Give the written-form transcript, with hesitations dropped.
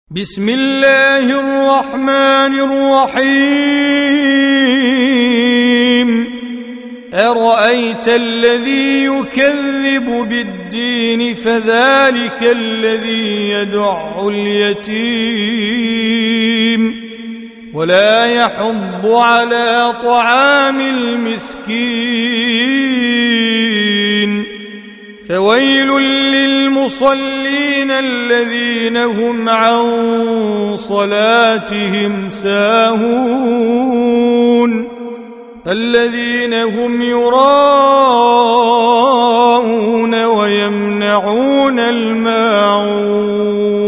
بسم الله الرحمن الرحيم أرأيت الذي يكذب بالدين فذلك الذي يدع اليتيم ولا يحض على طعام المسكين فويل للمصلين الذين هم عن صلاتهم ساهون الذين هم يراءون ويمنعون الماعون